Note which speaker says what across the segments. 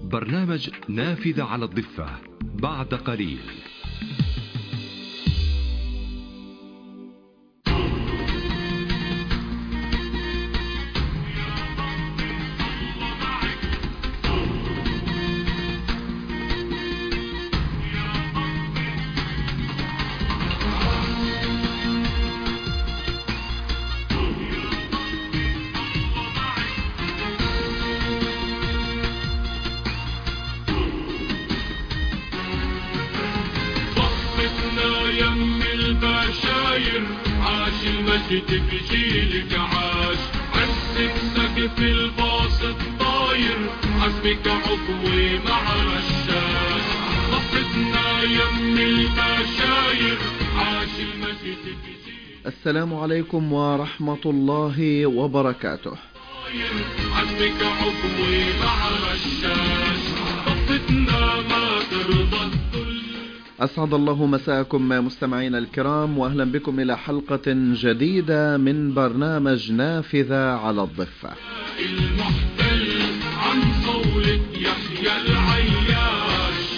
Speaker 1: برنامج نافذة على الضفة بعد قليل.
Speaker 2: عاش المجد بجيلك عاش، عزك سقف الباسط طاير، عزمك عضوي مع رشاش، ضفتنا يم البشاير عاش المجد بجيلك.
Speaker 3: السلام عليكم ورحمة الله وبركاته.
Speaker 2: عزمك عضوي مع رشاش، ضفتنا ما ترضى الذل.
Speaker 3: أسعد الله مساءكم مستمعين الكرام، وأهلا بكم إلى حلقة جديدة من برنامج نافذة على الضفة.
Speaker 2: المحتل عن صولة يحيى العياش،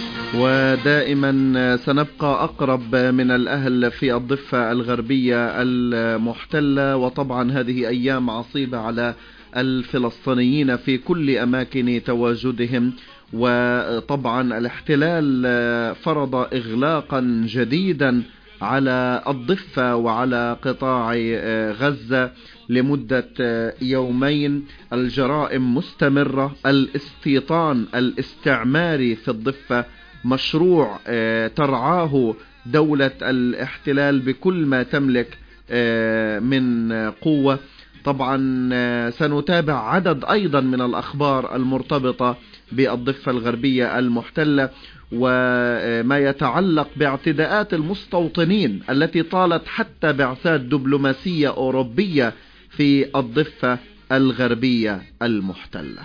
Speaker 3: ودائما سنبقى أقرب من الأهل في الضفة الغربية المحتلة، وطبعا هذه أيام عصيبة على الفلسطينيين في كل أماكن تواجدهم. وطبعا الاحتلال فرض إغلاقا جديدا على الضفة وعلى قطاع غزة لمدة يومين. الجرائم مستمرة، الاستيطان الاستعماري في الضفة مشروع ترعاه دولة الاحتلال بكل ما تملك من قوة. طبعا سنتابع عدد أيضا من الأخبار المرتبطة بالضفة الغربية المحتلة، وما يتعلق باعتداءات المستوطنين التي طالت حتى بعثات دبلوماسية أوروبية في الضفة الغربية المحتلة.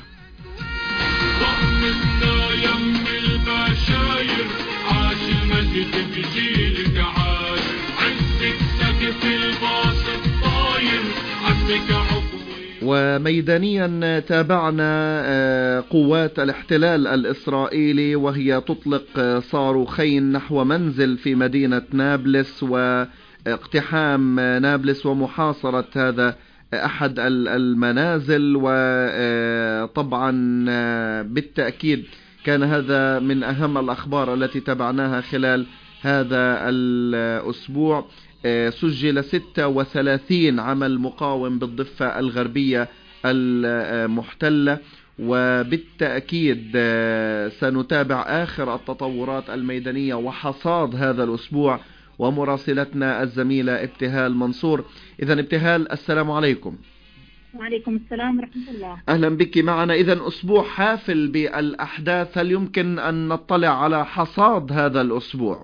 Speaker 2: ضمتنا يم البشاير عاش المجد بجيلك عاش، عزك سقف الباسط طاير، عزمك عضوي.
Speaker 3: وميدانيا تابعنا قوات الاحتلال الإسرائيلي وهي تطلق صاروخين نحو منزل في مدينة نابلس، واقتحام نابلس ومحاصرة هذا أحد المنازل. وطبعا بالتأكيد كان هذا من أهم الأخبار التي تابعناها خلال هذا الأسبوع. سجل 36 عمل مقاوم بالضفة الغربية المحتلة، وبالتأكيد سنتابع آخر التطورات الميدانية وحصاد هذا الأسبوع ومراسلتنا الزميلة ابتهال منصور. إذن ابتهال، السلام عليكم.
Speaker 4: وعليكم السلام ورحمة الله.
Speaker 3: أهلا بك معنا. إذن أسبوع حافل بالأحداث، هل يمكن أن نطلع على حصاد هذا الأسبوع؟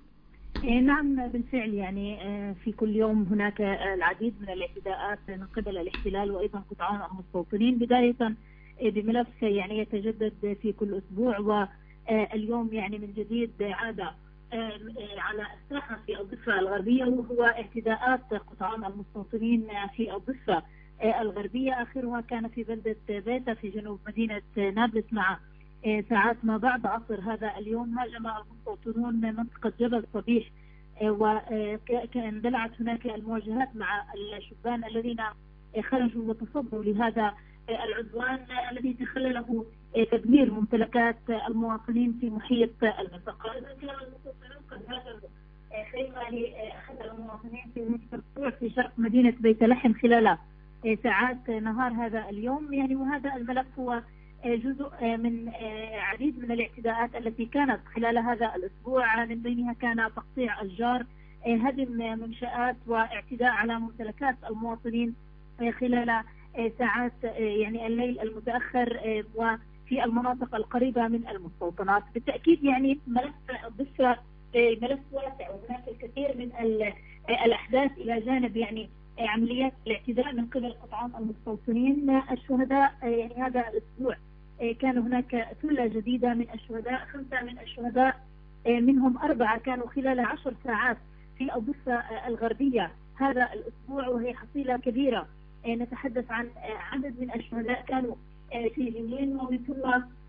Speaker 4: نعم بالفعل، يعني في كل يوم هناك العديد من الاعتداءات من قبل الاحتلال وأيضا قطعان المستوطنين، بداية بملف يعني يتجدد في كل أسبوع، واليوم يعني من جديد عاد على الساحة في الضفة الغربية، وهو اعتداءات قطعان المستوطنين في الضفة الغربية. آخرها كان في بلدة بيتا في جنوب مدينة نابلس. مع ساعات ما بعد عصر هذا اليوم هاجم المستوطنون منطقة جبل صبيح، واندلعت هناك المواجهات مع الشبان الذين خرجوا وتصدوا لهذا العدوان الذي تخلله تدمير ممتلكات المواطنين في محيط المنطقة. كان المستوطنون قد هاجموا خيمة لأحد المواطنين في منطقة في شرق مدينة بيت لحم خلال ساعات نهار هذا اليوم، يعني وهذا الملف هو جزء من عديد من الاعتداءات التي كانت خلال هذا الأسبوع، من بينها كان تقطيع أشجار، هدم منشآت، واعتداء على ممتلكات المواطنين خلال ساعات يعني الليل المتأخر وفي المناطق القريبة من المستوطنات. بالتأكيد يعني ملف الضفة ملف واسع، وهناك الكثير من الأحداث إلى جانب يعني عمليات الاعتداء من قبل قطعان المستوطنين. الشهداء يعني هذا الأسبوع كان هناك ثلة جديدة من الشهداء، 5 من الشهداء منهم 4 كانوا خلال 10 ساعات في الضفة الغربية هذا الأسبوع، وهي حصيلة كبيرة. نتحدث عن عدد من الشهداء كانوا في جنين، ومن ثم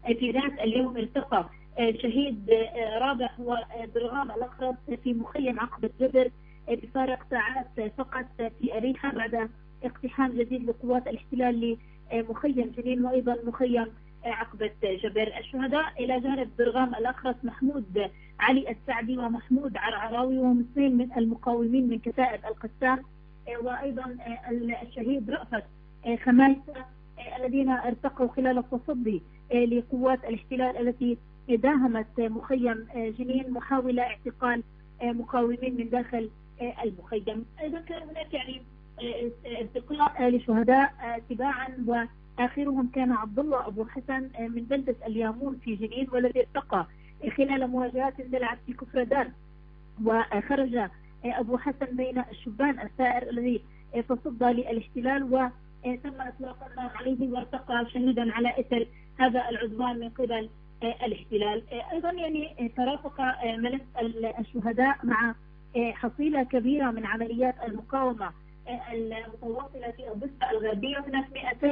Speaker 4: في ذات اليوم ارتقى شهيد رابع هو درغام الأخرس في مخيم عقبة جبر بفارق ساعات فقط في أريحة بعد اقتحام جديد لقوات الاحتلال لمخيم جنين وأيضا مخيم عقبة جبر. الشهداء إلى جانب درغام الأخرس محمود علي السعدي ومحمود عرعراوي وهم اثنين من المقاومين من كتائب القسام، وأيضا الشهيد رأفت خمايسة الذين ارتقوا خلال التصدي لقوات الاحتلال التي داهمت مخيم جنين محاولة اعتقال مقاومين من داخل المخيم. أيضا كان هناك يعني ارتقاء لشهداء تباعا، وآخرهم كان عبد الله أبو حسن من بلدة اليامون في جنين والذي ارتقى خلال مواجهات اندلعت في كفردان، وخرج أبو حسن بين الشبان الثائر الذي تصدى للاحتلال وتم إطلاق النار عليه وارتقى شهيدا على إثر هذا العدوان من قبل الاحتلال. أيضا يعني ترافق ملف الشهداء مع حصيلة كبيرة من عمليات المقاومة المتواصلة في الضفة الغربية. هناك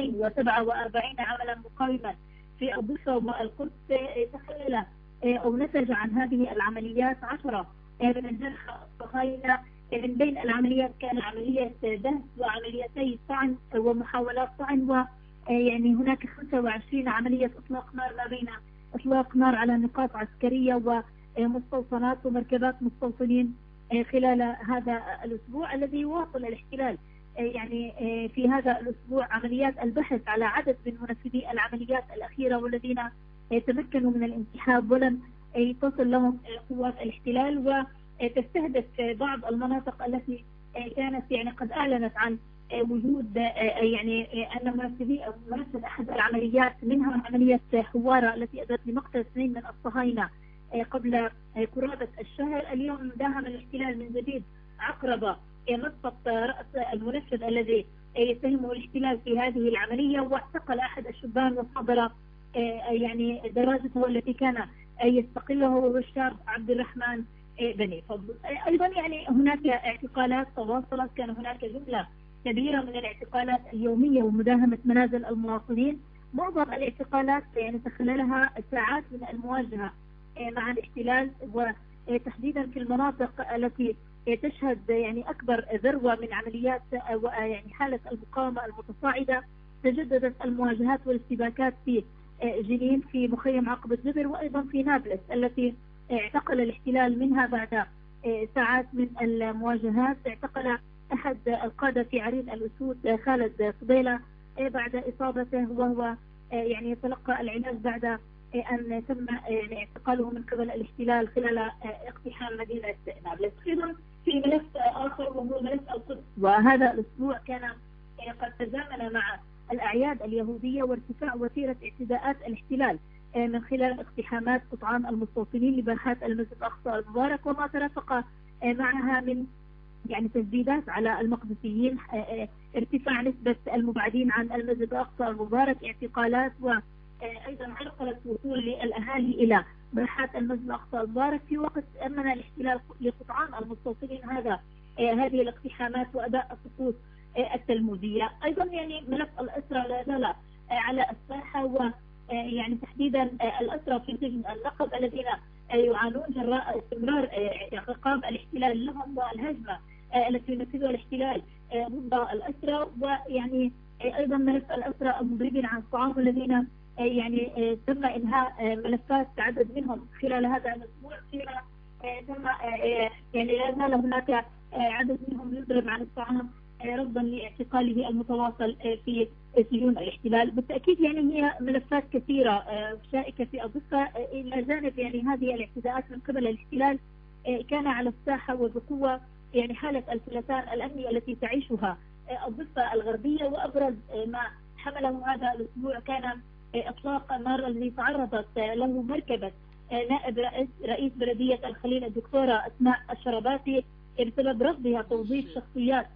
Speaker 4: 247 عملا مقاوما في الضفة والقدس تخلل أو نتج عن هذه العمليات 10 من الجرحى الصهاينة. من بين العمليات كان عملية دهس وعمليتي طعن ومحاولات طعن، ويعني هناك 25 عملية إطلاق نار ما بين إطلاق نار على نقاط عسكرية ومستوطنات ومركبات مستوطنين خلال هذا الأسبوع الذي يواصل الاحتلال. يعني في هذا الأسبوع عمليات البحث على عدد من منفذي العمليات الأخيرة والذين تمكنوا من الانسحاب ولم تصل لهم قوات الاحتلال، وتستهدف بعض المناطق التي كانت يعني قد أعلنت عن وجود يعني أن منفذ أحد العمليات منها عملية حوارة التي أدت لمقتل 2 من الصهاينة قبل قرابة الشهر. اليوم داهم الاحتلال من جديد عقربة مسقط رأس المنفذ الذي يتهمه الاحتلال في هذه العملية، واعتقل أحد الشبان وصادر يعني دراجته التي كان يستقله هو الشاب عبد الرحمن بني فضل. أيضا يعني هناك اعتقالات تواصلت، كان هناك جملة كبيرة من الاعتقالات اليومية ومداهمة منازل المواطنين. معظم الاعتقالات يعني تخللها ساعات من المواجهة مع الاحتلال، وتحديدا في المناطق التي تشهد يعني أكبر ذروة من عمليات يعني حالة المقاومة المتصاعدة. تجددت المواجهات والاشتباكات في جنين في مخيم عقبة جبر وأيضا في نابلس التي اعتقل الاحتلال منها بعد ساعات من المواجهات. اعتقل أحد القادة في عرين الأسود خالد فضيلة بعد إصابته، وهو يعني يتلقى العلاج بعد أن تم يعني اعتقاله من قبل الاحتلال خلال اقتحام مدينة نابلس. أيضا في ملف آخر وهو ملف القدس، وهذا الأسبوع كان قد تزامن مع الأعياد اليهودية وارتفاع وتيرة اعتداءات الاحتلال من خلال اقتحامات قطعان المستوطنين لباحات المسجد الأقصى المبارك، وما ترافق معها من يعني تجديدات على المقدسيين، ارتفاع نسبة المبعدين عن المسجد الأقصى المبارك، اعتقالات، وأيضا عرقلة وصول للأهالي إلى باحات المسجد الأقصى المبارك في وقت أمن الاحتلال لقطعان المستوطنين هذه الاقتحامات وأداء الطقوس التلمودية. أيضا يعني ملف الأسرى لا زال على الساحة، ويعني تحديدا الأسرى في سجن النقب الذين يعانون جراء استمرار عقاب الاحتلال لهم والهجمة التي ينفذها الاحتلال ضد الأسرى، ويعني أيضا ملف الأسرى المضربين عن الطعام الذين يعني تم إنهاء ملفات عدد منهم خلال هذا الأسبوع، فيما تم يعني لا زال هناك عدد منهم يضرب عن الطعام رفضا لاعتقاله المتواصل في سجون الاحتلال. بالتأكيد يعني هي ملفات كثيرة شائكة في الضفة، إلى جانب يعني هذه الاعتداءات من قبل الاحتلال كان على الساحة وبقوة يعني حالة الفلتان الأمني التي تعيشها الضفة الغربية. وأبرز ما حمله هذا الأسبوع كان إطلاق النار الذي تعرضت له مركبة نائب رئيس بلدية الخليل الدكتورة أسماء الشرباتي بسبب رفضها توظيف شخصيات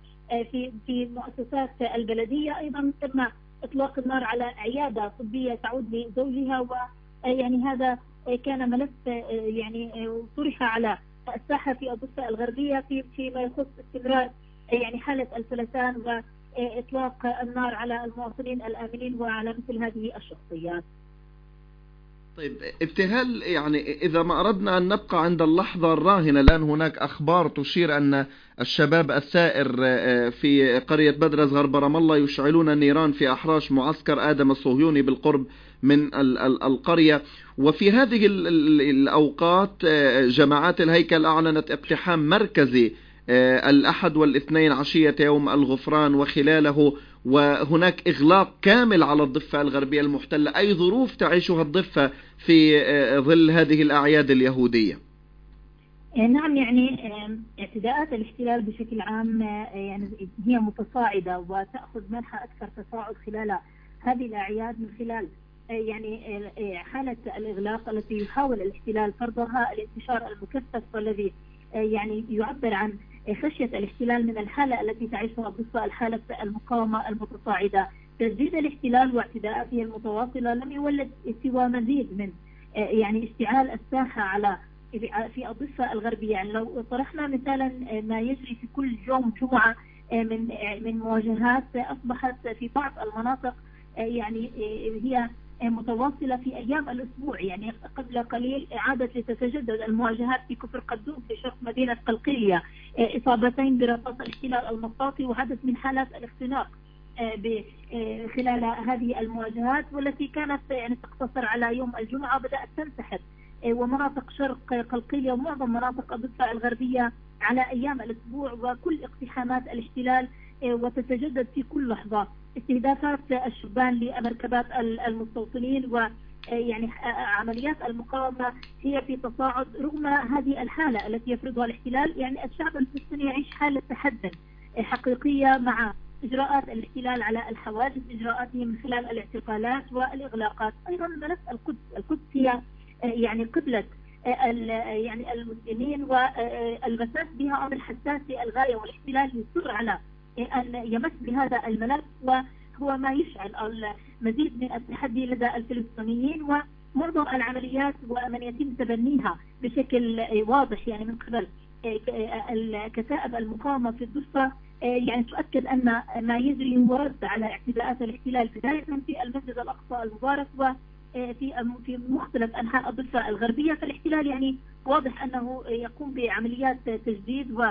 Speaker 4: في مؤسسات البلدية. أيضا تم إطلاق النار على عيادة طبية تعود لزوجها، ويعني هذا كان ملف يعني طرح على الساحة في الضفة الغربية فيما يخص استمرار يعني حالة الفلتان وإطلاق النار على المواطنين الآمنين وعلى مثل هذه الشخصيات.
Speaker 3: طيب ابتهال، يعني إذا ما أردنا أن نبقى عند اللحظة الراهنة، الآن هناك أخبار تشير أن الشباب الثائر في قرية بدرز غرب رام الله يشعلون النيران في أحراش معسكر آدم الصهيوني بالقرب من القرية. وفي هذه الأوقات جماعات الهيكل أعلنت اقتحام مركزي الأحد والاثنين عشية يوم الغفران وخلاله، وهناك إغلاق كامل على الضفة الغربية المحتلة. أي ظروف تعيشها الضفة في ظل هذه الأعياد اليهودية؟
Speaker 4: نعم، يعني اعتداءات الاحتلال بشكل عام يعني هي متصاعدة وتأخذ منحى أكثر تصاعد خلال هذه الأعياد، من خلال يعني حالة الإغلاق التي يحاول الاحتلال فرضها، الانتشار المكثف والذي يعني يعبر عن خشية الاحتلال من الحالة التي تعيشها الضفة، الحالة المقاومة المتصاعدة. تجديد الاحتلال واعتداءاته المتواصلة لم يولد سوى مزيد من يعني اشتعال الساحة على في الضفة الغربية. يعني لو طرحنا مثالا ما يجري في كل يوم جمعة من مواجهات أصبحت في بعض المناطق يعني هي متواصلة في أيام الأسبوع. يعني قبل قليل عادت لتتجدد المواجهات في كفر قدوم في شرق مدينة قلقيلية، إصابتين برصاص الاحتلال المطاطي وعدد من حالات الاختناق خلال هذه المواجهات، والتي كانت يعني تقتصر على يوم الجمعة بدأت تنسحب. ومناطق شرق قلقيلية ومعظم مناطق الضفة الغربية على أيام الأسبوع، وكل اقتحامات الاحتلال وتتجدد في كل لحظة. استهدافات الشبان لمركبات المستوطنين ويعني عمليات المقاومة هي في تصاعد رغم هذه الحالة التي يفرضها الاحتلال. يعني الشعب الفلسطيني يعيش حالة تحدي حقيقية مع إجراءات الاحتلال على الحواجز، إجراءاته من خلال الاعتقالات والإغلاقات. أيضا ملف القدس هي يعني قبلة يعني المسلمين، والمساس بها أمر حساسي الغاية، والاحتلال يصر على أن يمس بهذا الملف، وهو ما يشعل المزيد من التحدي لدى الفلسطينيين. ومعظم العمليات ومن يتم تبنيها بشكل واضح يعني من قبل كتائب المقاومة في الضفة يعني تؤكد أن ما يجري هو رد على اعتداءات الاحتلال بداية في المسجد الأقصى المبارك وفي مختلف أنحاء الضفة الغربية. فالاحتلال يعني واضح أنه يقوم بعمليات تجديد و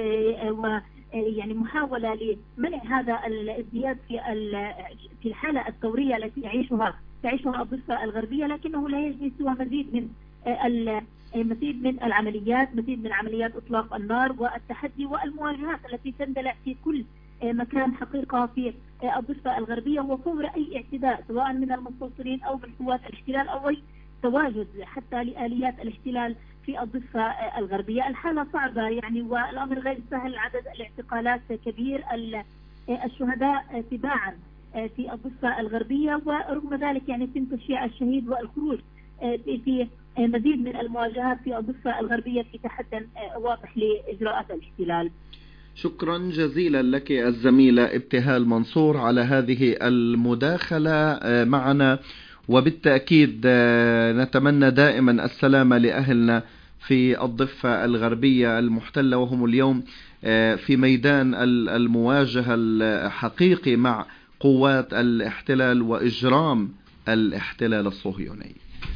Speaker 4: يعني محاولة لمنع هذا الازدياد في الحالة الثورية التي تعيشها الضفة الغربية، لكنه لا يجري سوى مزيد من العمليات، مزيد من عمليات إطلاق النار والتحدي والمواجهات التي تندلع في كل مكان حقيقة في الضفة الغربية، وفور أي اعتداء سواء من المستوطنين أو من قوات الاحتلال أو أي تواجد حتى لآليات الاحتلال في الضفة الغربية. الحالة صعبة يعني، والأمر غير سهل، عدد الاعتقالات كبير، الشهداء تباعا في الضفة الغربية، ورغم ذلك يعني يتم تشييع الشهيد والخروج في مزيد من المواجهات في الضفة الغربية في تحدي واضح لإجراءات الاحتلال.
Speaker 3: شكرا جزيلا لك الزميلة ابتهال منصور على هذه المداخلة معنا، وبالتأكيد نتمنى دائما السلامة لأهلنا في الضفة الغربية المحتلة، وهم اليوم في ميدان المواجهة الحقيقي مع قوات الاحتلال وإجرام الاحتلال الصهيوني.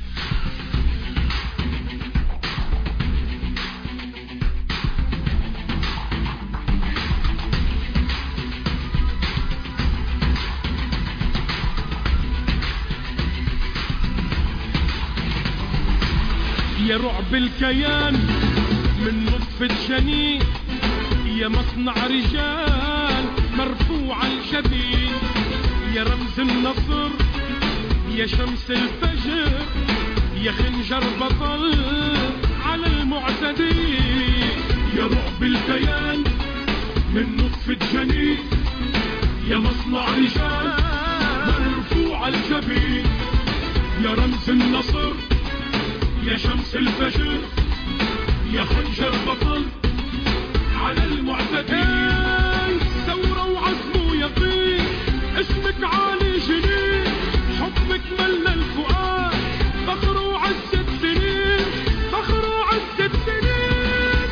Speaker 2: يا رعب الكيان من نطفة جنين، يا مصنع رجال مرفوع الجبين، يا رمز النصر يا شمس الفجر، يا خنجر بطل على المعتدين. يا رعب الكيان من نطفة جنين، يا مصنع رجال مرفوع الجبين، يا رمز النصر يا شمس الفجر، يا خنجر بطل على المعتدين. ثورة وعزم ويقين، اسمك عالي جنين، حبك ملى الفؤاد، فخر وعزة سنين، فخر وعزة سنين.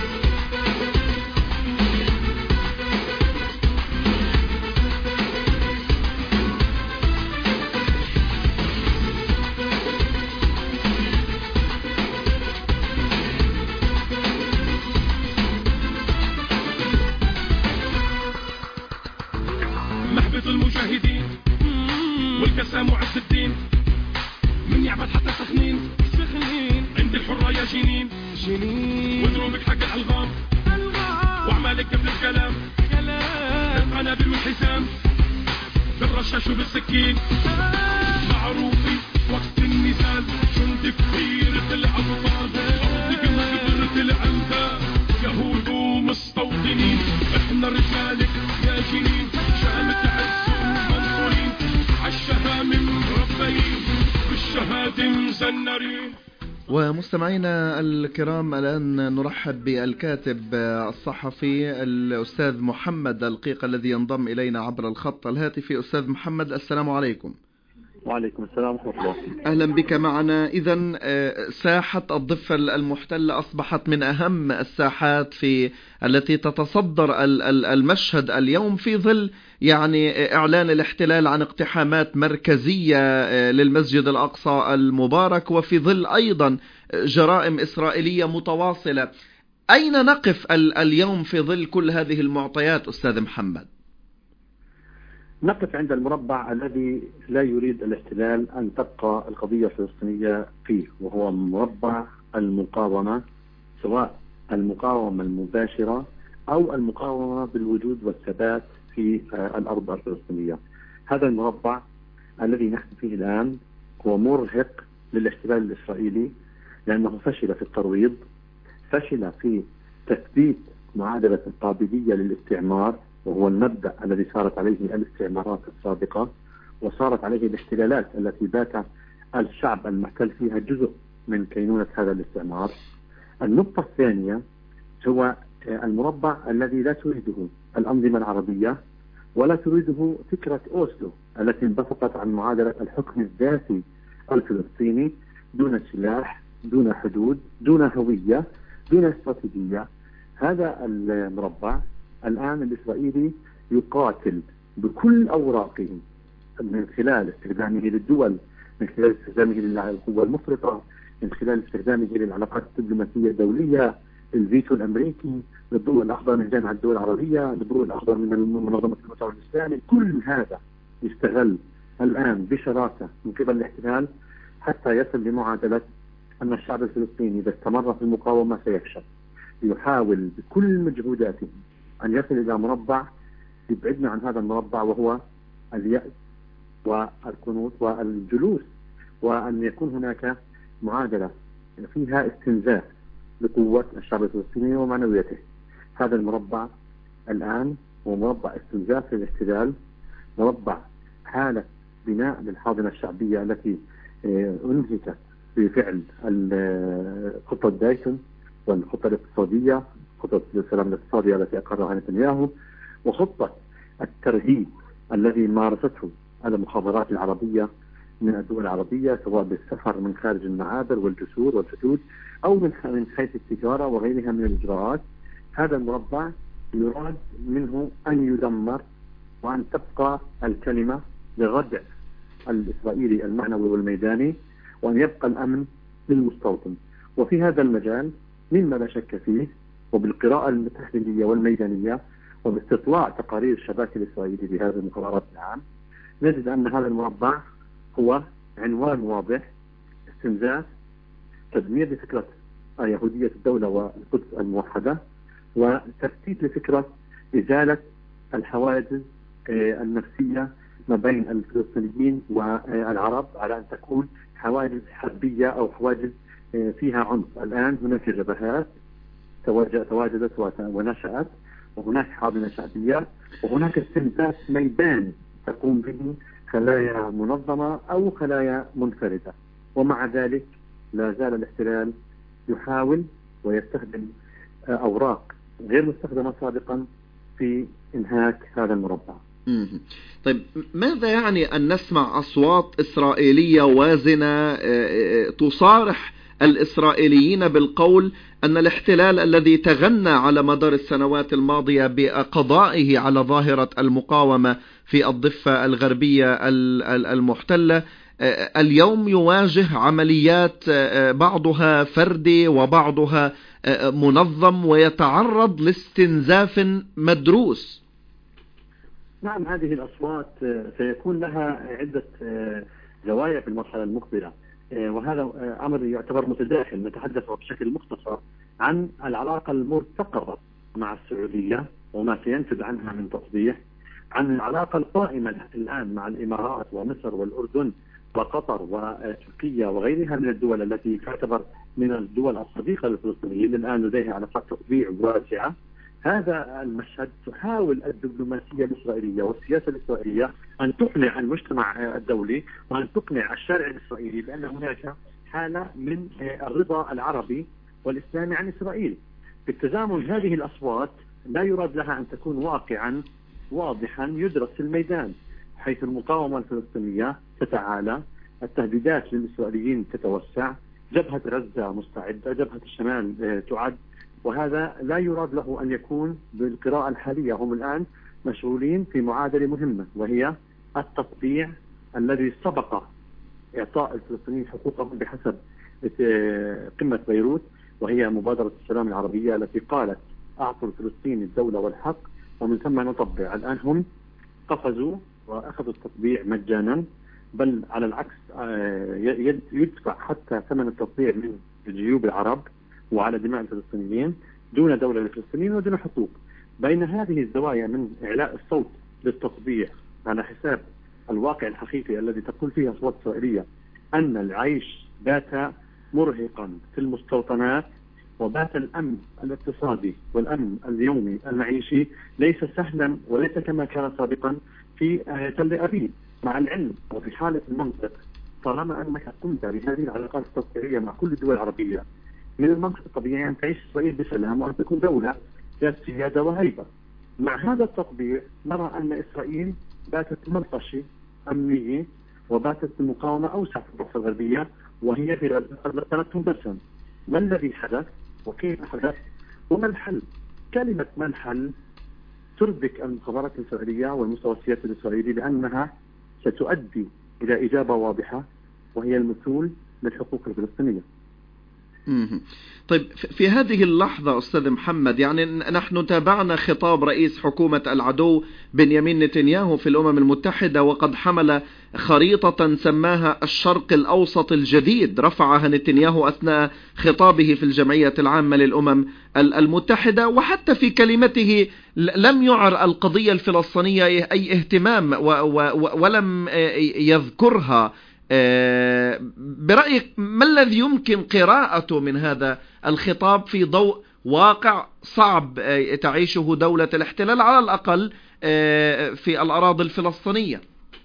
Speaker 2: قسام وعز الدين من يعبد حتى سخنين عند الحرة يا جنين ودروبك حق الألغام وعمالك قبل الكلام القنابل والحزام بالرشاش وبالسكين معروفي وقت النزال جند كبير طلع أبطال أرض قبرة العندا يهود ومستوطنين احنا رجالك يا جنين شامك عز ومنصورين عالشهامة مربيين بالشهادة مزنرين.
Speaker 3: ومستمعينا الكرام الآن نرحب بالكاتب الصحفي الأستاذ محمد القيق الذي ينضم إلينا عبر الخط الهاتفي. أستاذ محمد السلام عليكم.
Speaker 5: وعليكم السلام ورحمة الله.
Speaker 3: أهلا بك معنا. إذن ساحة الضفة المحتلة أصبحت من أهم الساحات التي تتصدر المشهد اليوم في ظل يعني إعلان الاحتلال عن اقتحامات مركزية للمسجد الأقصى المبارك، وفي ظل أيضا جرائم إسرائيلية متواصلة. أين نقف اليوم في ظل كل هذه المعطيات أستاذ محمد؟
Speaker 5: نقف عند المربع الذي لا يريد الاحتلال أن تبقى القضية الفلسطينية فيه، وهو مربع المقاومة، سواء المقاومة المباشرة أو المقاومة بالوجود والثبات في الأرض الفلسطينية. هذا المربع الذي نحن فيه الآن هو مرهق للاحتلال الإسرائيلي، لأنه فشل في الترويض، فشل في تثبيت معادلة القابلية للاستعمار، وهو المبدأ الذي سارت عليه الاستعمارات السابقة وصارت عليه الاحتلالات التي بات الشعب المحتل فيها جزء من كينونة هذا الاستعمار. النقطة الثانية هو المربع الذي لا تريده الأنظمة العربية ولا تريده فكرة أوسلو التي انبثقت عن معادلة الحكم الذاتي الفلسطيني دون سلاح، دون حدود، دون هوية، دون استراتيجية. هذا المربع الآن الإسرائيلي يقاتل بكل أوراقه من خلال استخدامه للدول، من خلال استخدامه للقوة المفرطة، من خلال استخدامه للعلاقات الدبلوماسية الدولية، الفيتو الأمريكي، للضوء الأخضر من جامعة الدول العربية، للضوء الأخضر من منظمة المؤتمر الإسلامي. كل هذا يستغل الآن بشراسة من قبل الاحتلال حتى يصل لمعادلة أن الشعب الفلسطيني إذا استمر في المقاومة سيفشل. يحاول بكل مجهوداته أن يصل إلى مربع يبعدنا عن هذا المربع، وهو اليأس والقنوط والجلوس، وأن يكون هناك معادلة فيها استنزاف لقوة الشعب الفلسطيني ومعنويته. هذا المربع الآن هو مربع استنزاف للاحتلال، مربع حالة بناء للحاضنة الشعبية التي أنهكت بفعل خطة دايسون والخطة الاقتصادية، خطة السلام الاقتصادي التي أقرها نتنياهو، وخطة الترهيب الذي مارسته المخابرات العربية من الدول العربية، سواء بالسفر من خارج المعابر والجسور والحدود أو من حيث التجارة وغيرها من الإجراءات. هذا المربع يراد منه أن يدمر وأن تبقى الكلمة لردع الإسرائيلي المعنوي والميداني، وأن يبقى الأمن للمستوطن. وفي هذا المجال مما لا شك فيه، وبالقراءة التحليلية والميدانية وباستطلاع تقارير الشباك الإسرائيلي بهذه المقررات العام، نجد أن هذا المربع هو عنوان واضح: استنزاف، تدمير لفكرة يهودية الدولة والقدس الموحدة، وتفتيت لفكرة إزالة الحواجز النفسية ما بين الفلسطينيين والعرب على أن تكون حواجز حربية أو حواجز فيها عنف. الآن هناك جبهات تواجدت ونشأت، وهناك حاضنة شعبية، وهناك استنزاف ميداني تقوم به خلايا منظمة أو خلايا منفردة. ومع ذلك لا زال الاحتلال يحاول ويستخدم أوراق غير مستخدمة سابقا في إنهاك هذا المربع.
Speaker 3: طيب، ماذا يعني أن نسمع أصوات إسرائيلية وازنة تصارح الإسرائيليين بالقول أن الاحتلال الذي تغنى على مدار السنوات الماضية بقضائه على ظاهرة المقاومة في الضفة الغربية المحتلة اليوم يواجه عمليات بعضها فردي وبعضها منظم ويتعرض لاستنزاف مدروس؟
Speaker 5: نعم، هذه الأصوات سيكون لها عدة زوايا في المرحلة المقبلة، وهذا أمر يعتبر متداخل. نتحدث بشكل مختصر عن العلاقة المرتقبة مع السعودية وما سينتج عنها من تصبيح، عن العلاقة القائمة الآن مع الإمارات ومصر والأردن وقطر وتركيا وغيرها من الدول التي تعتبر من الدول الصديقة للفلسطينيين الآن لديها علاقات تطبيع واسعة. هذا المشهد تحاول الدبلوماسية الإسرائيلية والسياسة الإسرائيلية أن تقنع المجتمع الدولي وأن تقنع الشارع الإسرائيلي بأن هناك حالة من الرضا العربي والإسلامي عن إسرائيل. بالتزامن هذه الأصوات لا يراد لها أن تكون واقعا واضحا يدرس في الميدان، حيث المقاومة الفلسطينية تتعالى، التهديدات للإسرائيليين تتوسع، جبهة غزة مستعدة، جبهة الشمال تعد، وهذا لا يراد له أن يكون بالقراءة الحالية. هم الآن مشغولين في معادلة مهمة وهي التطبيع الذي سبق إعطاء الفلسطينيين حقوقهم بحسب قمة بيروت، وهي مبادرة السلام العربية التي قالت أعطوا الفلسطيني الدولة والحق ومن ثم نطبع. الآن هم قفزوا وأخذوا التطبيع مجانا، بل على العكس يدفع حتى ثمن التطبيع من جيوب العرب وعلى دماء الفلسطينيين دون دولة للفلسطينيين ودون حقوق. بين هذه الزوايا من إعلاء الصوت للتطبيع على حساب الواقع الحقيقي الذي تقول فيه أصوات إسرائيلية أن العيش بات مرهقا في المستوطنات، وبات الأمن الاقتصادي والأمن اليومي المعيشي ليس سهلا وليس كما كان سابقا في تل أبيب. مع العلم وفي حالة المنطق، طالما أنك قمت بهذه العلاقات التطبيعية مع كل الدول العربية، من المنطق الطبيعي أن تعيش إسرائيل بسلام وأن تكون دولة ذات سيادة وهيبة. مع هذا التطبيع نرى أن إسرائيل باتت ملطشة أمنية، وباتت المقاومة أوسع في الضفة الغربية، وهي في غزة سنتهم برسا. ما الذي حدث وكيف حدث وما الحل؟ كلمة ما الحل تربك المخابرات الإسرائيلية والمستوى السياسي الإسرائيلي بأنها ستؤدي إلى إجابة واضحة، وهي المثول للحقوق الفلسطينية.
Speaker 3: طيب، في هذه اللحظة أستاذ محمد، يعني نحن تابعنا خطاب رئيس حكومة العدو بنيامين نتنياهو في الأمم المتحدة، وقد حمل خريطة سماها الشرق الأوسط الجديد، رفعها نتنياهو أثناء خطابه في الجمعية العامة للأمم المتحدة، وحتى في كلمته لم يعر القضية الفلسطينية أي اهتمام ولم يذكرها. برأيك ما الذي يمكن قراءته من هذا الخطاب في ضوء واقع صعب تعيشه دولة الاحتلال على الأقل في الأراضي الفلسطينية؟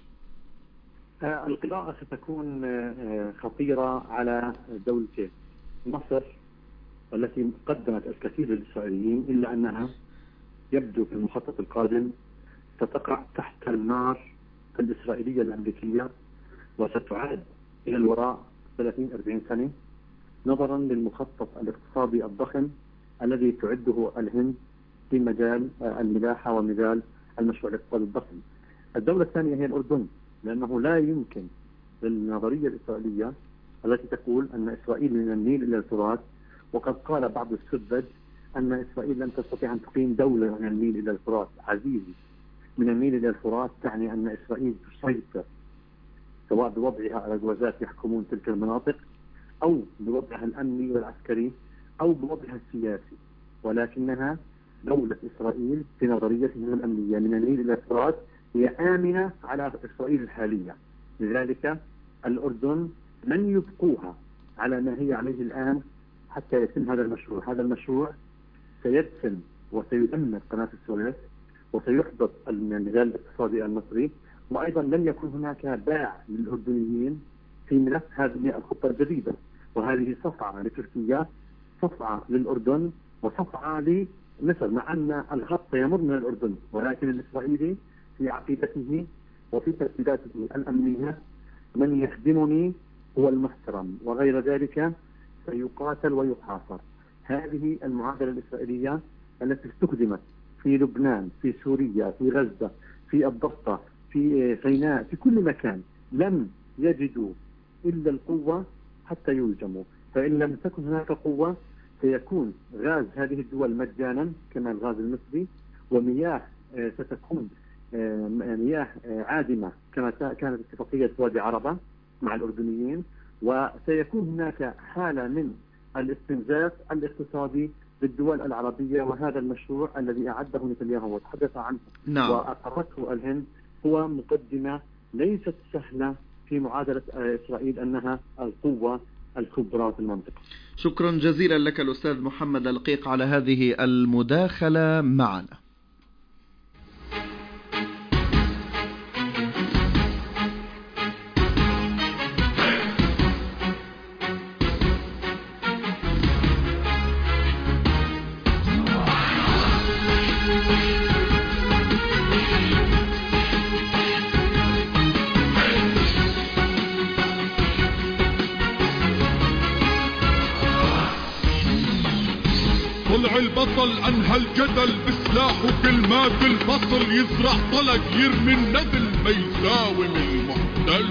Speaker 5: القراءة ستكون خطيرة على دولتين. مصر التي قدمت الكثير للإسرائيليين، إلا أنها يبدو في المخطط القادم ستقع تحت النار الإسرائيلية الأمريكية، وستعاد إلى الوراء 30-40 سنة نظرا للمخطط الاقتصادي الضخم الذي تعده الهند في مجال الملاحة ومجال المشروع الاقتصادي الضخم. الدولة الثانية هي الأردن، لأنه لا يمكن للنظرية الإسرائيلية التي تقول أن إسرائيل من النيل إلى الفرات، وقد قال بعض السذج أن إسرائيل لن تستطيع أن تقيم دولة من النيل إلى الفرات. عزيزي، من النيل إلى الفرات تعني أن إسرائيل تسيطر، سواء بوضعها أرجوزات يحكمون تلك المناطق، أو بوضعها الأمني والعسكري، أو بوضعها السياسي، ولكنها دولة إسرائيل في نظريتهم الأمنية من النيل إلى الفرات هي آمنة على إسرائيل الحالية. لذلك الأردن لن يبقوها على ما هي عليه الآن حتى يتم هذا المشروع. هذا المشروع سيدفن وسيدمر قناة السويس، وسيحبط المجال الاقتصادي المصري، وأيضا لن يكون هناك باع للأردنيين في ملف هذه الخطة الجديدة. وهذه صفعة لتركيا، صفعة للأردن، وصفعة لمصر، مع أن الخط يمر من الأردن، ولكن الإسرائيلي في عقيدته وفي ترتيباته الأمنية من يخدمني هو المحترم، وغير ذلك سيقاتل ويحاصر. هذه المعادلة الإسرائيلية التي استخدمت في لبنان، في سوريا، في غزة، في الضفة، في سيناء، في كل مكان، لم يجدوا إلا القوة حتى يلجموا. فإن لم تكن هناك قوة سيكون غاز هذه الدول مجانا كما الغاز المصري، ومياه ستكون مياه عادمة كما كانت اتفاقية وادي عربة مع الأردنيين، وسيكون هناك حالة من الاستنزاف الاقتصادي بالدول العربية. وهذا المشروع الذي أعده نتنياهو وتحدث عنه وأقرته الهند هو مقدمة ليست سهلة في معادلة إسرائيل أنها القوة الكبرى في المنطقة.
Speaker 3: شكرا جزيلا لك الأستاذ محمد القيق على هذه المداخلة معنا.
Speaker 2: طلع البطل انهى الجدل بسلاح وكلمات الفصل، يزرع طلق يرمي النذل ما يساوم المحتل.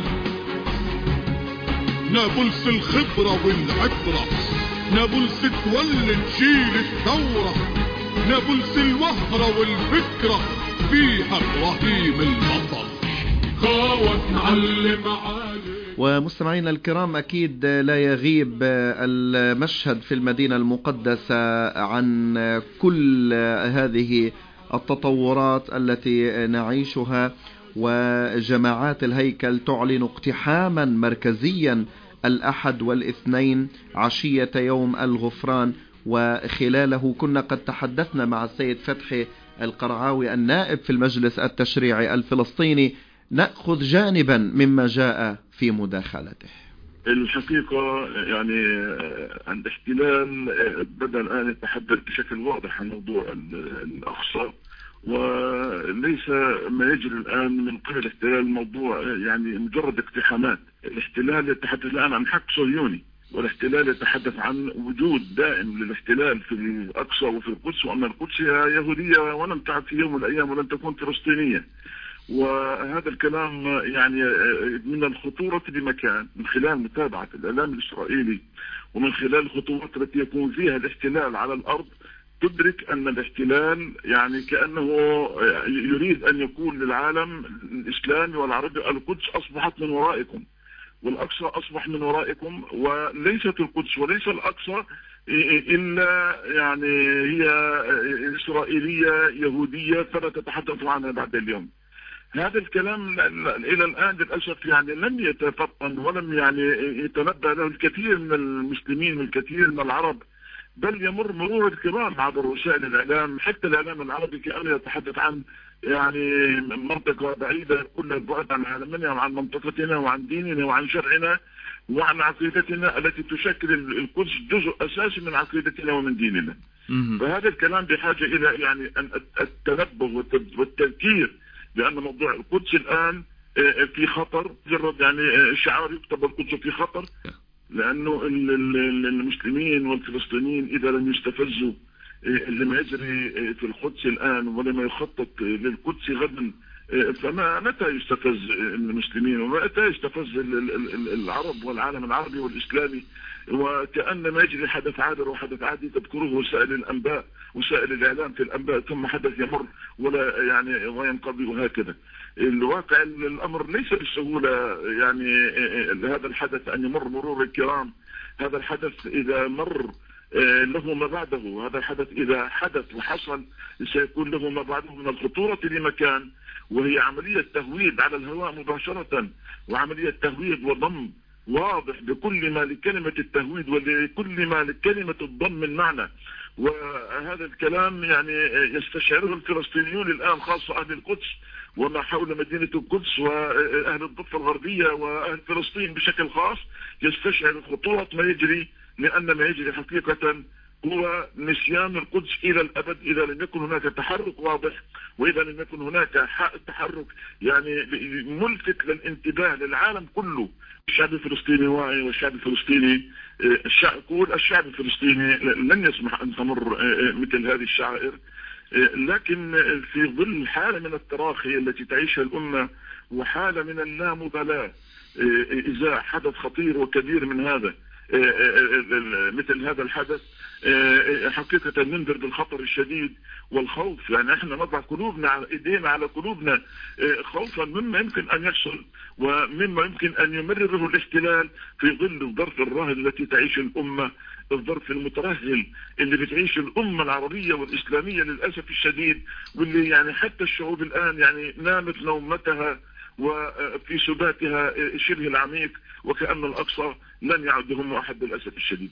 Speaker 2: نابلس الخبرة والعبرة، نابلس تولد جيل الثورة، نابلس الوهرة والفكرة فيها ابراهيم البطل. خاوة نعلم عالي.
Speaker 3: ومستمعينا الكرام، أكيد لا يغيب المشهد في المدينة المقدسة عن كل هذه التطورات التي نعيشها، وجماعات الهيكل تعلن اقتحاما مركزيا الأحد والاثنين عشية يوم الغفران. وخلاله كنا قد تحدثنا مع السيد فتحي القرعاوي النائب في المجلس التشريعي الفلسطيني، نأخذ جانبا مما جاء في مداخلته.
Speaker 6: الحقيقة يعني الاحتلال بدأ الآن يتحدث بشكل واضح عن موضوع الأقصى، وليس ما يجري الآن من قبل الاحتلال الموضوع يعني مجرد اقتحامات. الاحتلال يتحدث الآن عن حق صهيوني، والاحتلال يتحدث عن وجود دائم للاحتلال في الأقصى وفي القدس، وأن القدس هي يهودية ولم تعد في يوم من الأيام ولن تكون فلسطينية. وهذا الكلام يعني من الخطورة بمكان من خلال متابعة الإعلام الإسرائيلي ومن خلال الخطوات التي يكون فيها الاحتلال على الأرض، تدرك أن الاحتلال يعني كأنه يريد أن يقول للعالم الإسلامي والعربي القدس أصبحت من ورائكم، والأقصى أصبح من ورائكم، وليست القدس وليس الأقصى إلا يعني هي إسرائيلية يهودية فلا تتحدث عنها بعد اليوم. هذا الكلام إلى الآن للأسف يعني لم يتفطن ولم يعني يتنبه له الكثير من المسلمين والكثير من العرب، بل يمر مرور الكرام عبر وسائل الإعلام، حتى الإعلام العربي كأنه يتحدث عن يعني منطقة بعيدة كل البعد عن عالمنا وعن منطقتنا وعن ديننا وعن شرعنا وعن عقيدتنا التي تشكل القدس جزء أساسي من عقيدتنا ومن ديننا. فهذا الكلام بحاجة إلى يعني التنبه والتذكير لأن موضوع القدس الآن في خطر. مجرد يعني شعار يكتب القدس في خطر، لأنه المسلمين والفلسطينيين إذا لم يستفزوا لما يجري في القدس الآن ولما يخطط للقدس غدا، متى يستفز المسلمين ومتى يستفز العرب والعالم العربي والإسلامي؟ وكأن ما يجري حدث عابر وحدث عادي تذكره وسائل الأنباء وسائل الإعلام في الأنباء، ثم حدث يمر ولا يعني وينقضي، وهكذا. الواقع الأمر ليس بالسهولة يعني هذا الحدث أن يمر مرور الكرام. هذا الحدث إذا مر له ما بعده، هذا الحدث إذا حدث وحصل سيكون له ما بعده من الخطورة لمكان، وهي عملية تهويد على الهواء مباشرة، وعملية تهويد وضم واضح بكل ما لكلمة التهويد ولكل ما لكلمة الضم من معنى. وهذا الكلام يعني يستشعره الفلسطينيون الآن، خاصة أهل القدس وما حول مدينة القدس وأهل الضفة الغربية وأهل فلسطين بشكل خاص، يستشعر خطورة ما يجري، لأن ما يجري حقيقة هو نسيان القدس إلى الأبد إذا لم يكن هناك تحرك واضح، وإذا لم يكن هناك تحرك يعني ملفت للانتباه للعالم كله. الشعب الفلسطيني واعي، والشعب الفلسطيني الشعب الفلسطيني لن يسمح أن تمر مثل هذه الشعائر. لكن في ظل حالة من التراخي التي تعيشها الأمة وحالة من اللامبالاة إذا حدث خطير وكبير من هذا مثل هذا الحدث، حقيقة ننذر بالخطر الشديد والخوف. يعني احنا نضع قلوبنا على ايدينا على قلوبنا خوفا مما يمكن ان يحصل ومما يمكن ان يمرره الاحتلال في ظل الظرف الراهن التي تعيش الامة، الظرف المترهل اللي بتعيش الامة العربية والاسلامية للاسف الشديد، واللي يعني حتى الشعوب الان يعني نامت نومتها وفي سباتها شبه العميق، وكأن الأقصى لن يعد هم أحد للأسف الشديد.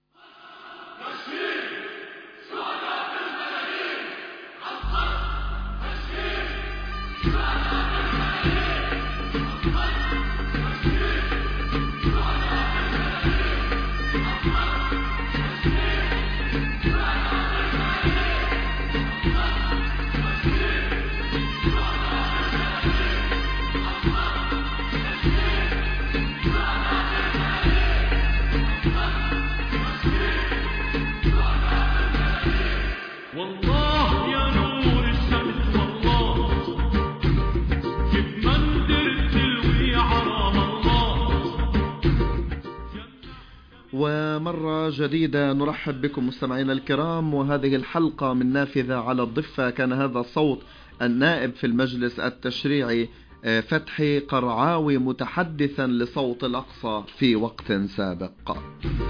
Speaker 3: ومرة جديدة نرحب بكم مستمعينا الكرام، وهذه الحلقة من نافذة على الضفة. كان هذا صوت النائب في المجلس التشريعي فتحي قرعاوي متحدثا لصوت الأقصى في وقت سابق.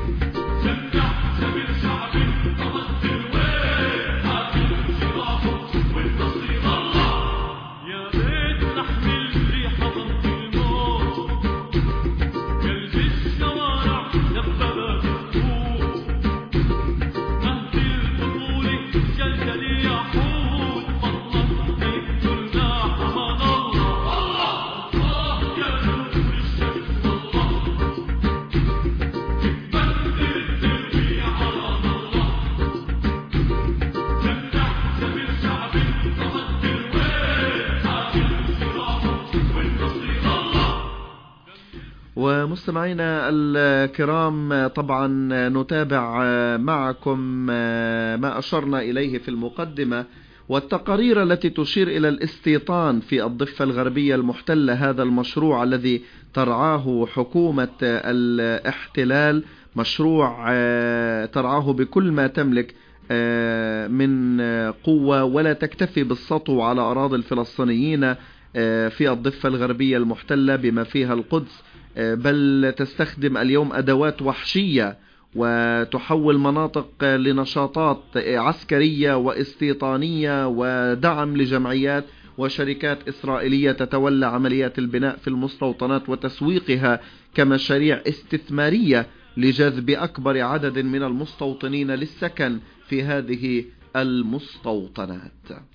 Speaker 3: ومستمعينا الكرام، طبعا نتابع معكم ما أشرنا إليه في المقدمة والتقارير التي تشير إلى الاستيطان في الضفة الغربية المحتلة، هذا المشروع الذي ترعاه حكومة الاحتلال، مشروع ترعاه بكل ما تملك من قوة، ولا تكتفي بالسطو على أراضي الفلسطينيين في الضفة الغربية المحتلة بما فيها القدس، بل تستخدم اليوم أدوات وحشية وتحول مناطق لنشاطات عسكرية واستيطانية ودعم لجمعيات وشركات إسرائيلية تتولى عمليات البناء في المستوطنات وتسويقها كمشاريع استثمارية لجذب أكبر عدد من المستوطنين للسكن في هذه المستوطنات.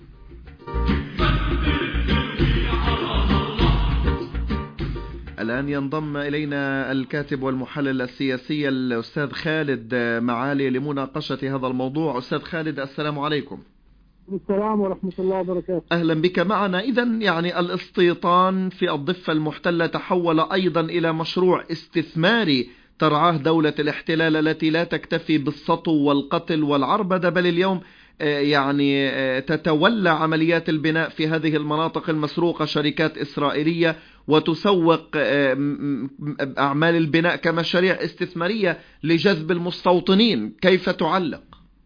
Speaker 3: الآن ينضم إلينا الكاتب والمحلل السياسي الأستاذ خالد معالي لمناقشة هذا الموضوع. أستاذ خالد، السلام عليكم.
Speaker 7: السلام ورحمة الله وبركاته.
Speaker 3: أهلا بك معنا. إذن يعني الاستيطان في الضفة المحتلة تحول أيضا إلى مشروع استثماري ترعاه دولة الاحتلال التي لا تكتفي بالسطو والقتل والعربدة، بل اليوم يعني تتولى عمليات البناء في هذه المناطق المسروقة شركات إسرائيلية وتسوق أعمال البناء كمشاريع استثمارية لجذب المستوطنين. كيف تعلق؟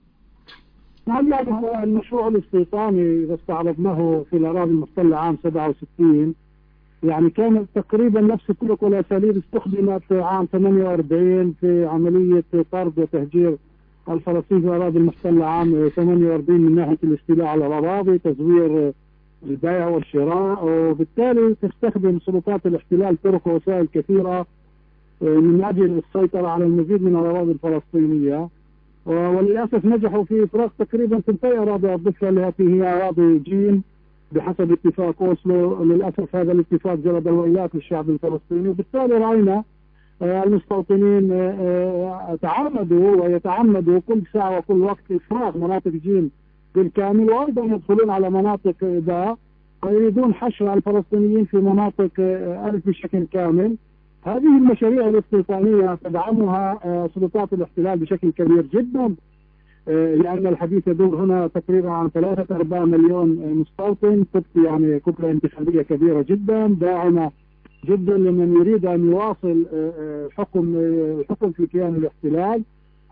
Speaker 7: هو المشروع الاستيطاني إذا استعرضناه في الأراضي المحتلة عام 67 يعني كانت تقريبا نفس الطرق والأساليب استخدمت عام 48 في عملية طرد وتهجير الفلسطينيين في الأراضي المحتلة عام 48 من ناحية الاستيلاء على الأراضي، تزوير البيع والشراء، وبالتالي تستخدم سلطات الاحتلال طرق ووسائل كثيرة من أجل السيطرة على المزيد من الأراضي الفلسطينية، وللأسف نجحوا في إفراغ تقريبا ثلثي أراضي الضفة التي هي أراضي جيم بحسب اتفاق أوسلو. للأسف هذا الاتفاق جلب الويلات للشعب الفلسطيني، وبالتالي رأينا المستوطنين تعمدوا ويتعمدوا كل ساعة وكل وقت إفراغ مناطق جيم بالكامل، وأيضا يدخلون على مناطق باء ويريدون حشر الفلسطينيين في مناطق ألف بشكل كامل. هذه المشاريع الاستيطانية تدعمها سلطات الاحتلال بشكل كبير جدا، لأن الحديث يدور هنا تقريبا عن 3-4 مليون مستوطن، يعني كتلة انتخابية كبيرة جدا داعمة جدا لمن يريد أن يواصل حكم في كيان الاحتلال.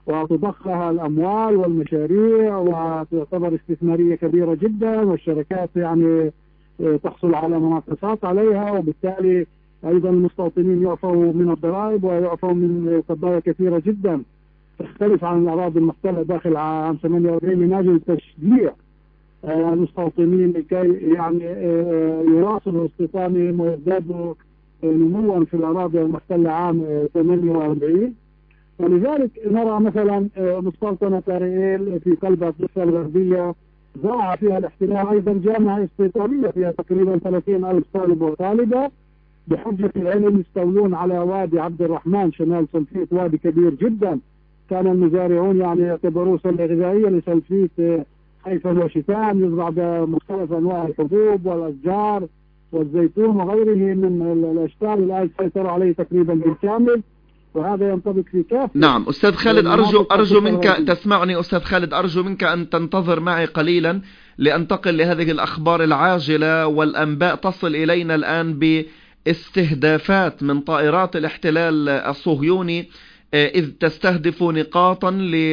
Speaker 7: وتضخ لها الأموال والمشاريع وتعتبر استثمارية كبيرة جدا، والشركات يعني تحصل على مناقصات عليها، وبالتالي أيضا المستوطنين يعفوا من الضرائب ويعفوا من قضايا كثيرة جدا تختلف عن الأراضي المحتلة داخل عام 48 من أجل تشجيع المستوطنين لكي يعني يواصلوا استيطانهم ويزدادوا نموا في الأراضي المحتلة عام 48. ولذلك نرى مثلا مستوطنة أرييل في قلب الضفة الغربية زرع فيها الاحتلال أيضا جامعة استيطانية فيها تقريبا 30,000 طالب وطالبة بحجة العلم يستولون على وادي عبد الرحمن شمال سلفيت، وادي كبير جدا كان المزارعون يعني يعتبروه سلة غذائية لسلفيت صيفا وشتاء، يزرع بمختلف أنواع الحبوب والأشجار والزيتون وغيره من الأشجار الآن سيطروا عليه تقريبا بالكامل، وهذا ينطبق في كافة.
Speaker 3: نعم أستاذ خالد، أرجو منك تسمعني أستاذ خالد، أرجو منك أن تنتظر معي قليلا لأنتقل لهذه الأخبار العاجلة والأنباء تصل إلينا الآن باستهدافات من طائرات الاحتلال الصهيوني إذ تستهدف نقاطا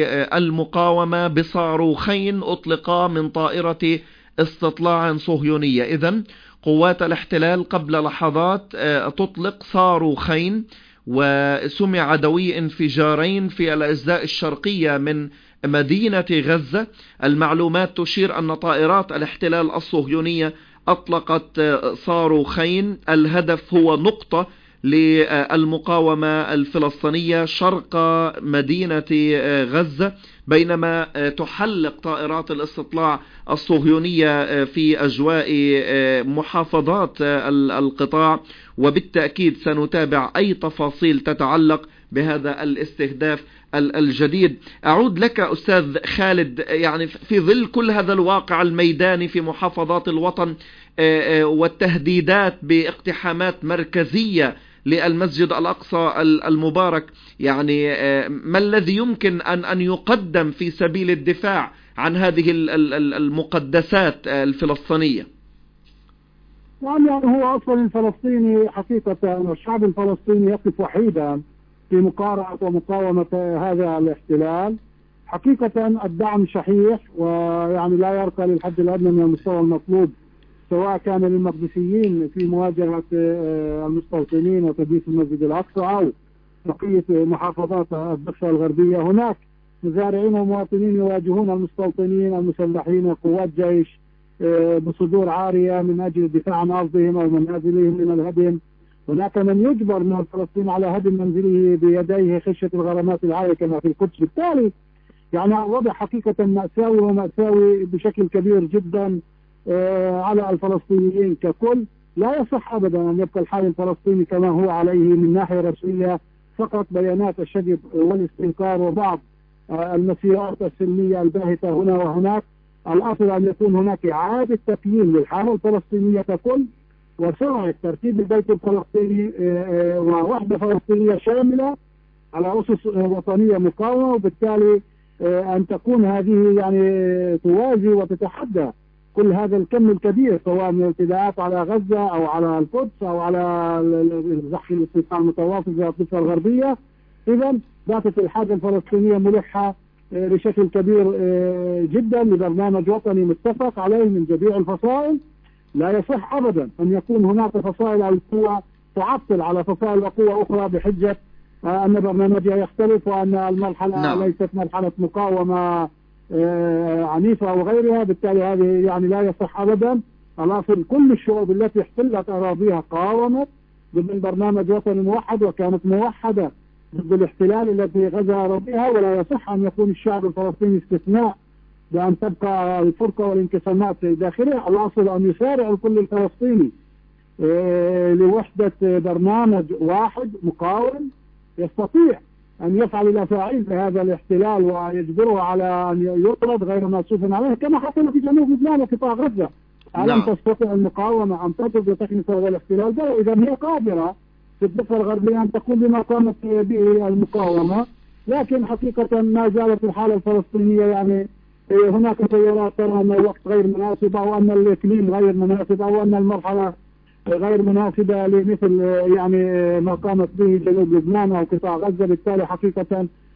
Speaker 3: للمقاومة بصاروخين أطلقا من طائرة استطلاع صهيونية. إذن قوات الاحتلال قبل لحظات تطلق صاروخين، وسمع دوي انفجارين في الأجزاء الشرقية من مدينة غزة. المعلومات تشير أن طائرات الاحتلال الصهيونية أطلقت صاروخين، الهدف هو نقطة للمقاومة الفلسطينية شرق مدينة غزة، بينما تحلق طائرات الاستطلاع الصهيونية في أجواء محافظات القطاع، وبالتأكيد سنتابع أي تفاصيل تتعلق بهذا الاستهداف الجديد. أعود لك أستاذ خالد، يعني في ظل كل هذا الواقع الميداني في محافظات الوطن والتهديدات باقتحامات مركزية للمسجد الأقصى المبارك، يعني ما الذي يمكن أن يقدم في سبيل الدفاع عن هذه المقدسات الفلسطينية؟
Speaker 7: يعني هو أصلا الفلسطيني حقيقة الشعب الفلسطيني يقف وحيدا في مقارعة ومقاومة هذا الاحتلال. حقيقة الدعم شحيح، ويعني لا يرقى للحد الأدنى من المستوى المطلوب، سواء كان للمقدسيين في مواجهة المستوطنين وتدمير المسجد الأقصى أو بقية محافظات الضفة الغربية. هناك مزارعين ومواطنين يواجهون المستوطنين المسلحين وقوات جيش بصدور عارية من أجل الدفاع عن أرضهم أو منازلهم من الهدم. هناك من يجبر من الفلسطيني على هدم منزله بيديه خشية الغرامات العالية كما في القدس. بالتالي يعني الوضع حقيقة مأساوي، ومأساوي بشكل كبير جدا على الفلسطينيين ككل. لا يصح أبدا أن يبقى الحال الفلسطيني كما هو عليه من ناحية رسمية، فقط بيانات الشجب والاستنكار وبعض المسيرات السلمية الباهتة هنا وهناك. الأصل أن يكون هناك إعادة تقييم للحالة الفلسطينية ككل، وسرعة ترتيب البيت الفلسطيني ووحدة فلسطينية شاملة على أسس وطنية مقاومة، وبالتالي أن تكون هذه يعني توازي وتتحدى كل هذا الكم الكبير، سواء من الابتداءات على غزة أو على القدس أو على زحف الاستيطان المتواصل في الضفة الغربية. إذا باتت الحاجة الفلسطينية ملحة بشكل كبير جدا لبرنامج وطني متفق عليه من جميع الفصائل. لا يصح أبدا أن يكون هناك فصائل أو قوة تعطل على فصائل وقوة أخرى بحجة أن برنامجها يختلف وأن المرحلة ليست مرحلة مقاومة عنيفة أو غيرها. بالتالي هذه يعني لا يصح أبدا. الأصل كل الشعوب التي احتلت أراضيها قاومت ضمن برنامج وطني موحد، وكانت موحدة ضد الاحتلال الذي غزا أراضيها، ولا يصح أن يكون الشعب الفلسطيني استثناء بأن تبقى الفرقة والانقسامات في داخله. الأصل أن يسارع الكل الفلسطيني لوحدة برنامج واحد مقاوم يستطيع أن يفعل الأفاعيل بهذا الاحتلال ويجبره على أن يطرد غير مأسوف عليه، كما حصل في جنوب لبنان وقطاع غزة. ألم تستطيع المقاومة أن تطرد وتكنس هذا الاحتلال؟ بل إذا هي قادرة في الضفة الغربية أن تكون بما قامت به المقاومة. لكن حقيقة ما زالت الحالة الفلسطينية يعني هناك تيارات ترى أن الوقت غير مناسب، أو أن الإقليم غير مناسب، أو أن المرحلة غير مناسبة لمثل يعني ما قامت به جنوب لبنان أو قطاع غزة. بالتالي حقيقة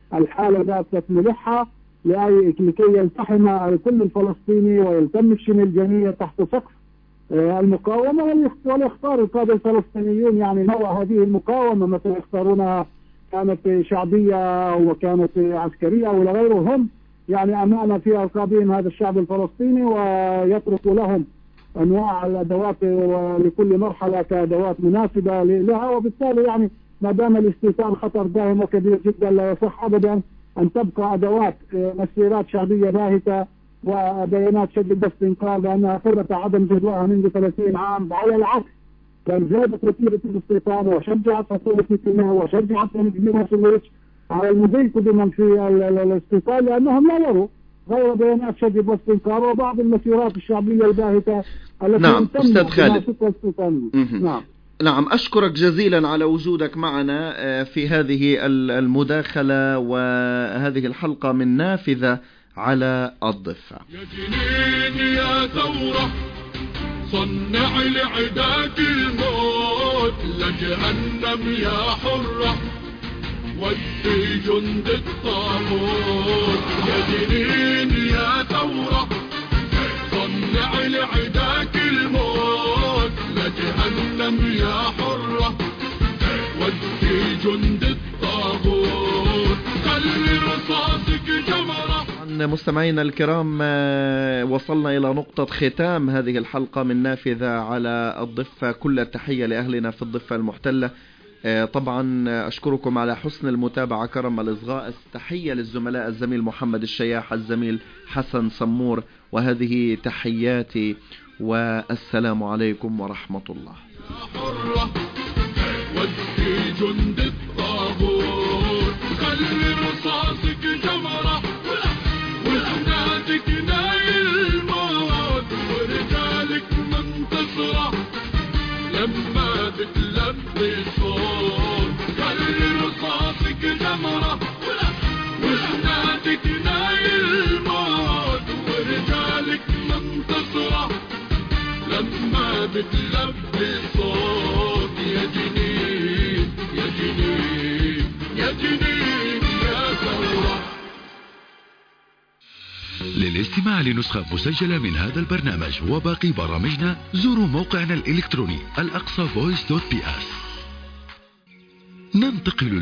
Speaker 7: الحالة باتت ملحة لكي يلتحم كل الفلسطيني ويلتم الشمال تحت سقف المقاومة وليختار القادة الفلسطينيون يعني نوع هذه المقاومة، مثلا يختارونها كانت شعبية وكانت عسكرية ولا غيره. هم يعني أمانة في أرقابهم هذا الشعب الفلسطيني، ويتركوا لهم أنواع الأدوات ولكل مرحلة كأدوات مناسبة لها، وبالتالي يعني ما دام الاستيطان خطر دائم وكبير جدا لا يصح أبدا أن تبقى أدوات مسيرات شعبية باهتة وبيانات شد الاستنقاذ لأنها ثبت عدم جدواها منذ 30 عام. على العكس كان زادت وتيرة الاستيطان وشجعت حكومة نتنياهو وشجعت بنيامين سلويتش على المضي قدما في الاستيطان لأنهم لا يروا غير بيانات شد واستنقاذ وبعض المسيرات الشعبية الباهتة التي
Speaker 3: نعم أستاذ خالد. نعم أشكرك جزيلا على وجودك معنا في هذه المداخلة وهذه الحلقة من نافذة على الضفة.
Speaker 2: يا جنين يا ثورة صنع لعداك الموت لجهنم يا حرة ودي جند الطاغوت. يا جنين يا ثورة صنع لعداك الموت لجهنم يا حرة ودي جند الطاغوت خلي رصاصك جمرة.
Speaker 3: مستمعينا الكرام وصلنا إلى نقطة ختام هذه الحلقة من نافذة على الضفة. كل التحية لأهلنا في الضفة المحتلة. طبعا أشكركم على حسن المتابعة كرم الإصغاء. تحية للزملاء الزميل محمد الشياح الزميل حسن سمور وهذه تحياتي والسلام عليكم ورحمة الله.
Speaker 2: ودي جند الطاغوت خلي رصاصك جمرة وزناتك نايل الموت ورجالك منتصرة لما بتلبي صوت. خلي رصاصك جمرة وزناتك نايل الموت ورجالك منتصرة لما بتلبي صوت. يا جنين يا جنين يا جنين يا ثورة.
Speaker 1: للاستماع لنسخة مسجلة من هذا البرنامج وباقي برامجنا زوروا موقعنا الإلكتروني الأقصى voice.ps. ننتقل